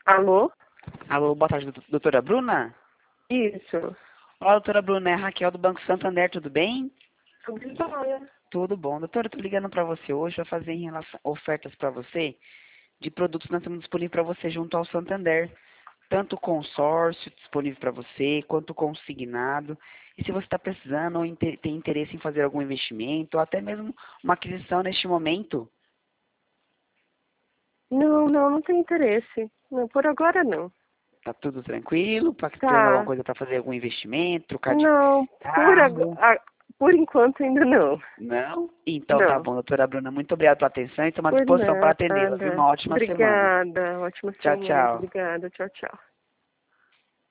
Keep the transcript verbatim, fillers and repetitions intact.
Alô? Alô, boa tarde, doutor- doutora Bruna? Isso. Olá, doutora Bruna, é a Raquel do Banco Santander, tudo bem? Tudo jóia. Tudo bom. Doutora, eu tô ligando para você hoje para fazer em relação, ofertas para você de produtos que nós temos disponível para você junto ao Santander. Tanto consórcio disponível para você, quanto consignado. E se você está precisando ou inte- tem interesse em fazer algum investimento, ou até mesmo uma aquisição neste momento, Não, não, não tem interesse. Não, por agora não. tá tudo tranquilo? Para ter alguma Tá. coisa para fazer algum investimento, trocar de Não, por, ag- carro? a- por enquanto ainda não. Não? Então tá Não. bom, doutora Bruna. Muito obrigado pela atenção e estou à Por disposição para atendê-la, viu? nada. Uma ótima semana. Obrigada. Ótima Tchau, semana. tchau. Obrigada. Tchau, tchau.